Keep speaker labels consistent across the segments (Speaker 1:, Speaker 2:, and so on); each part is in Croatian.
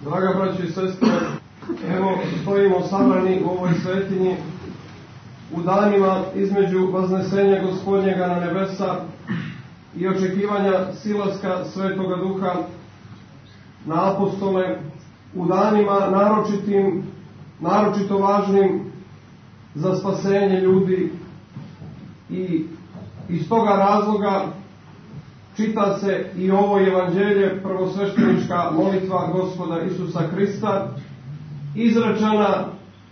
Speaker 1: Draga braćo i sestre, evo stojimo sabrani u ovoj svetinji u danima između vaznesenja Gospodnjega na nebesa i očekivanja silaska Svetoga Duha na apostole, u danima naročito važnim za spasenje ljudi, i iz toga razloga čita se i ovo evanđelje, prvosveštenička molitva Gospoda Isusa Hrista, izrečena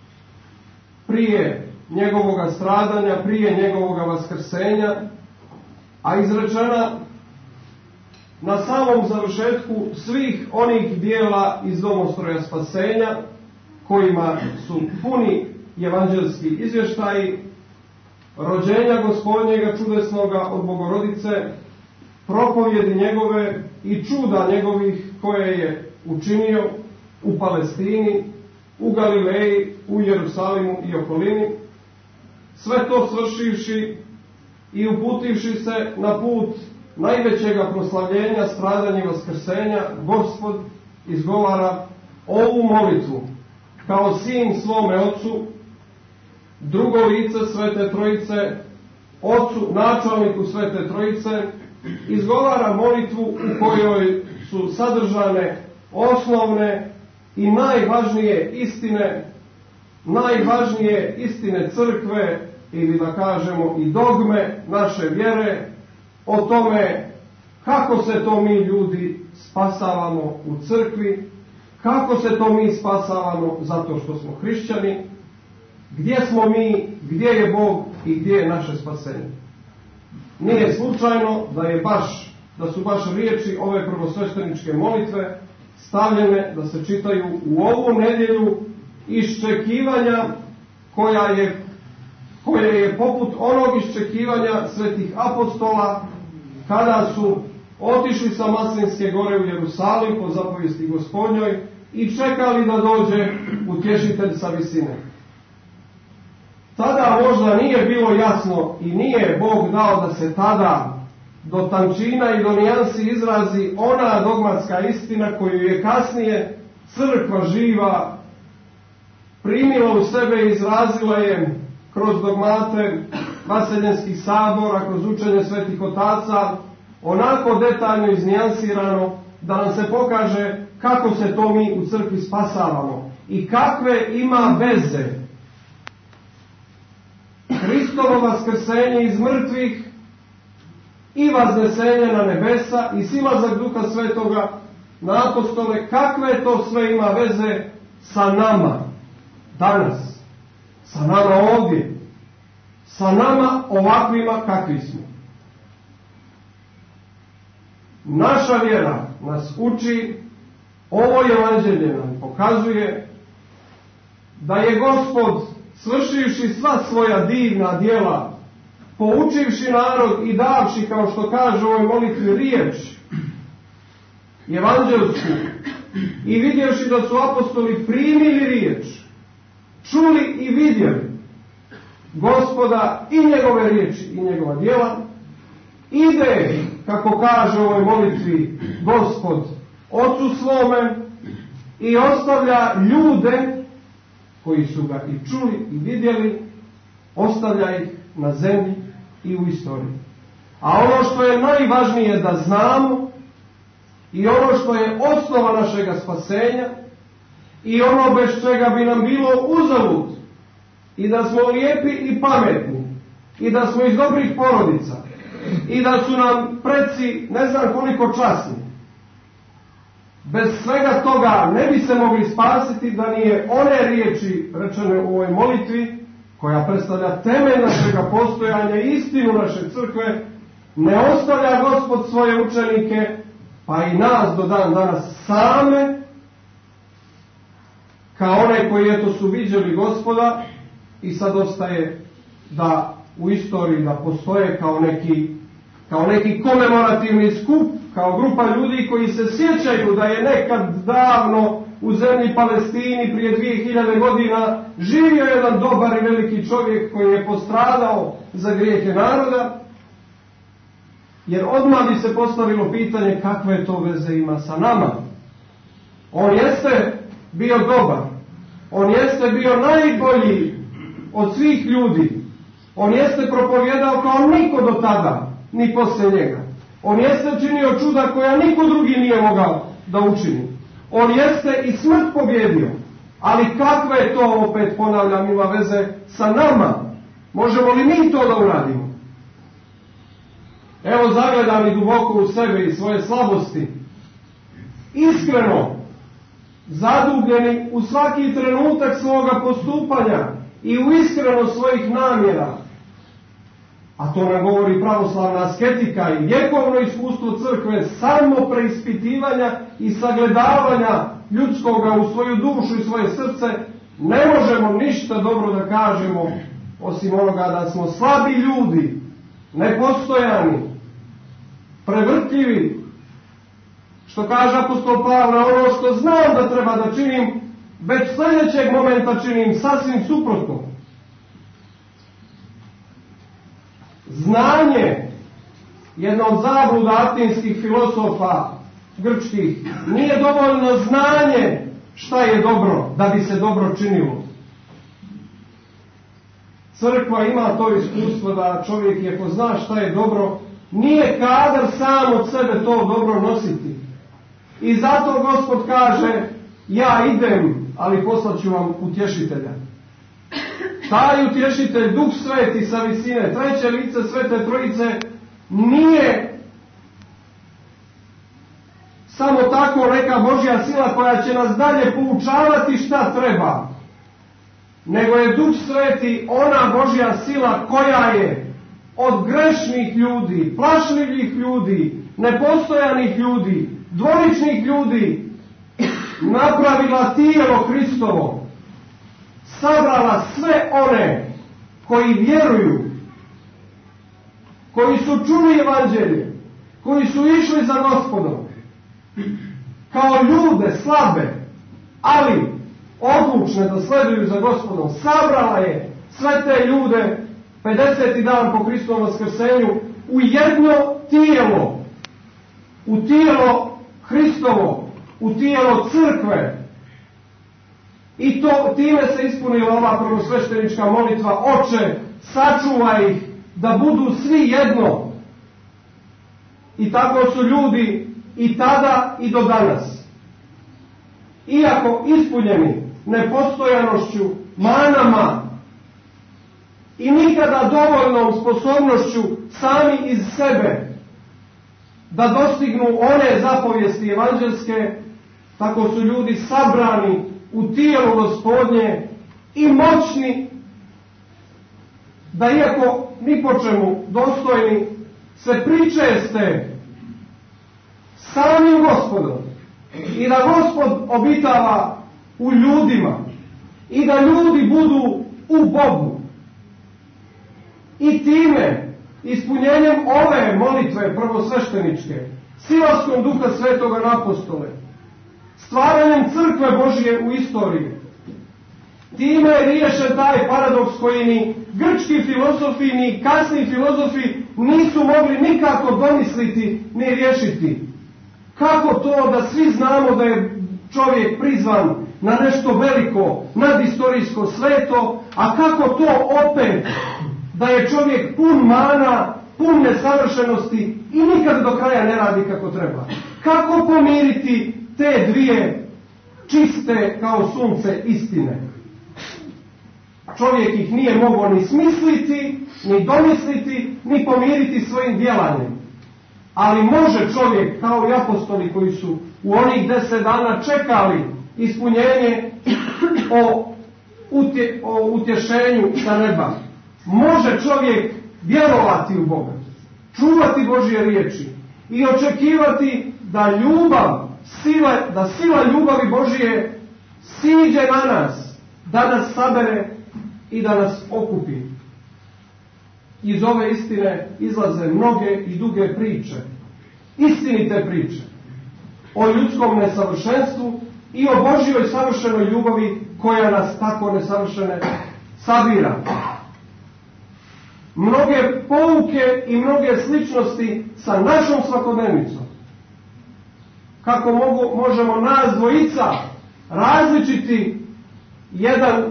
Speaker 1: prije njegovoga stradanja, prije njegovoga vaskrsenja, a izrečena na samom završetku svih onih dijela iz domostroja spasenja, kojima su puni evanđelski izvještaji rođenja Gospodnjega čudesnoga od Bogorodice, propovjedi njegove i čuda njegovih koje je učinio u Palestini, u Galileji, u Jerusalimu i okolini, sve to svršivši i uputivši se na put najvećega proslavljenja, stradanja i vaskrsenja, Gospod izgovara ovu molitvu kao sin svome Otcu, drugo lice Svete Trojice, Otcu, načelniku Svete Trojice, izgovara molitvu u kojoj su sadržane osnovne i najvažnije istine crkve, ili da kažemo i dogme naše vjere, o tome kako se to mi ljudi spasavamo u crkvi, kako se to mi spasavamo zato što smo hrišćani, gdje smo mi, gdje je Bog i gdje je naše spasenje. Nije slučajno da su baš riječi ove prvosvešteničke molitve stavljene da se čitaju u ovu nedjelju iščekivanja koje je poput onog iščekivanja svetih apostola kada su otišli sa Maslinske gore u Jerusalim po zapovijesti Gospodnjoj i čekali da dođe utješitelj sa visine. Tada možda nije bilo jasno i nije Bog dao da se tada do tančina i do nijansi izrazi ona dogmatska istina koju je kasnije crkva živa primila u sebe i izrazila je kroz dogmate vaseljenskih sabora, kroz učenje svetih otaca, onako detaljno iznijansirano da nam se pokaže kako se to mi u crkvi spasavamo i kakve ima veze Hristovo vaskrsenje iz mrtvih i vaznesenje na nebesa i silazak Duha Svetoga na apostole, kakve to sve ima veze sa nama danas, sa nama ovdje, sa nama ovakvima kakvi smo. Naša vjera nas uči, ovo evanđelje nam pokazuje da je Gospod, svršivši sva svoja divna djela, poučivši narod i davši, kao što kaže u ovoj molitvi, riječ evanđelsku, i vidjevši da su apostoli primili riječ, čuli i vidjeli Gospoda i njegove riječi i njegova djela, ide, kako kaže u ovoj molitvi Gospod Otcu svome, i ostavlja ljude koji su ga i čuli i vidjeli, ostavlja ih na zemlji i u istoriji. A ono što je najvažnije da znamo i ono što je osnova našega spasenja i ono bez čega bi nam bilo uzalud, i da smo lijepi i pametni i da smo iz dobrih porodica i da su nam preci ne znam koliko časni, bez svega toga ne bi se mogli spasiti da nije one riječi rečene u ovoj molitvi, koja predstavlja temelj našega postojanja i istinu naše crkve. Ne ostavlja Gospod svoje učenike, pa i nas do dan danas same, kao one koji eto su viđali Gospoda i sad ostaje da u istoriji da postoje kao neki komemorativni skup, kao grupa ljudi koji se sjećaju da je nekad davno u zemlji Palestini prije 2000 godina živio jedan dobar i veliki čovjek koji je postradao za grijehe naroda, jer odmah bi se postavilo pitanje kakve to veze ima sa nama. On jeste bio dobar. On jeste bio najbolji od svih ljudi. On jeste propovjedao kao niko do tada, ni poslije njega. On jeste činio čuda koja niko drugi nije mogao da učini. On jeste i smrt pobjedio. Ali kakve je to, opet ponavljam, ima veze sa nama? Možemo li mi to da uradimo? Evo, zagledam i duboko u sebe i svoje slabosti. Iskreno, zadubljeni u svaki trenutak svoga postupanja i u iskrenost svojih namjera. A to nam govori pravoslavna asketika i vjekovno iskustvo crkve, samo preispitivanja i sagledavanja ljudskoga u svoju dušu i svoje srce. Ne možemo ništa dobro da kažemo osim onoga da smo slabi ljudi, nepostojani, prevrtljivi. Što kaže apostol Pavle, ono što znam da treba da činim, već sljedećeg momenta činim sasvim suprotno. Znanje, jedna od zabluda atinskih filosofa grčkih, nije dovoljno znanje šta je dobro da bi se dobro činilo. Crkva ima to iskustvo da čovjek, ako zna šta je dobro, nije kadar sam od sebe to dobro nositi. I zato Gospod kaže, ja idem, ali poslaću vam utješitelja. Taj utješitelj, Duh Sveti sa visine, treće lice Svete Trojice, nije samo tako neka Božja sila koja će nas dalje poučavati šta treba, nego je Duh Sveti ona Božja sila koja je od grešnih ljudi, plašljivih ljudi, nepostojanih ljudi, dvoličnih ljudi napravila tijelo Hristovo, sabrala sve one koji vjeruju, koji su čuli evanđelje, koji su išli za Gospodom, kao ljude slabe, ali odlučne da sleduju za Gospodom. Sabrala je sve te ljude 50. dan po Hristovom vaskrsenju u jedno tijelo, u tijelo Hristovo, u tijelo crkve. I time se ispunila ova prvosveštenička molitva: Oče, sačuvaj ih da budu svi jedno. I tako su ljudi i tada i do danas. Iako ispunjeni nepostojanošću, manama i nikada dovoljnom sposobnošću sami iz sebe da dostignu one zapovijesti evanđelske, tako su ljudi sabrani u tijelu Gospodnje i moćni da, iako ni po čemu dostojni, se pričeste samim Gospodom i da Gospod obitava u ljudima i da ljudi budu u Bogu. I time, ispunjenjem ove molitve prvosvešteničke, silaskom Duha Svetoga na apostole, stvaranjem crkve Božije u istoriji, time je riješen taj paradoks koji ni grčki filozofi ni kasni filozofi nisu mogli nikako domisliti ni riješiti. Kako to da svi znamo da je čovjek prizvan na nešto veliko, nadistorijsko, sveto, a kako to opet da je čovjek pun mana, pun nesavršenosti i nikad do kraja ne radi kako treba? Kako pomiriti te dvije čiste kao sunce istine? Čovjek ih nije mogao ni smisliti, ni domisliti, ni pomiriti svojim djelanjem. Ali može čovjek, kao i apostoli koji su u onih 10 dana čekali ispunjenje o utješenju sa neba, može čovjek vjerovati u Boga, čuvati Božje riječi i očekivati da da sila ljubavi Božje siđe na nas, da nas sabere i da nas okupi. Iz ove istine izlaze mnoge i duge priče, istinite priče o ljudskom nesavršenstvu i o Božjoj savršenoj ljubavi koja nas tako nesavršene sabira. Mnoge pouke i mnoge sličnosti sa našom svakodnevnicom. kako možemo nas dvojica različiti, jedan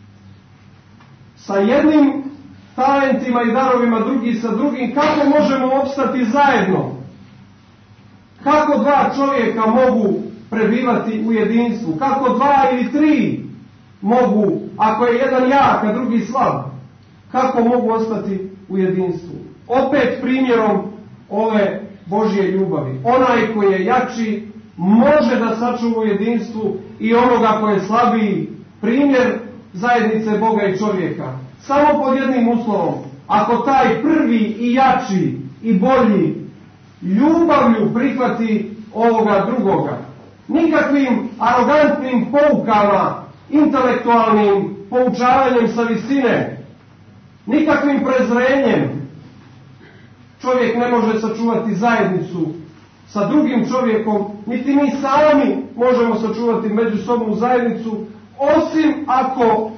Speaker 1: sa jednim talentima i darovima, drugi sa drugim, kako možemo opstati zajedno, kako dva čovjeka mogu prebivati u jedinstvu, kako dva ili tri mogu, ako je jedan jak, a drugi slab, kako mogu ostati u jedinstvu. Opet primjerom ove Božje ljubavi. Onaj koji je jači može da sačuva u jedinstvu i onoga koji je slabiji. Primjer zajednice Boga i čovjeka. Samo pod jednim uslovom. Ako taj prvi i jači i bolji ljubavlju prihvati ovoga drugoga. Nikakvim arogantnim poukama, intelektualnim poučavanjem sa visine, nikakvim prezrenjem čovjek ne može sačuvati zajednicu sa drugim čovjekom, niti mi sami možemo sačuvati međusobnu zajednicu, osim ako,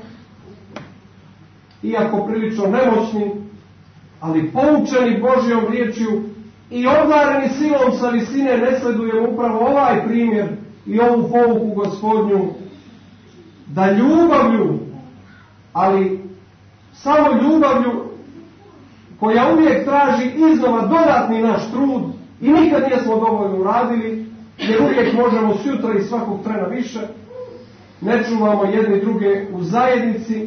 Speaker 1: iako prilično nemoćni, ali poučeni Božjom riječju i obdareni silom sa visine, ne sledujemo upravo ovaj primjer i ovu pouku Gospodnju, da ljubavlju, ali samo ljubavlju koja uvijek traži iznova dodatni naš trud i nikad nismo dovoljno uradili, jer uvijek možemo sutra i svakog trena više, ne čuvamo jedni druge u zajednici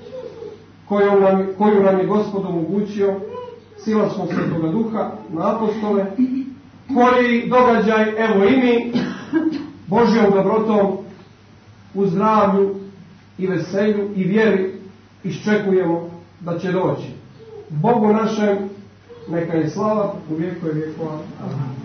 Speaker 1: koju nam je Gospod omogućio silaskom Svetoga Duha na apostole, koji događaj, evo i mi, Božjom dobrotom, u zdravlju i veselju i vjeri iščekujemo da će doći. Bogu našem neka je slava u vijekove vjekova. Amen.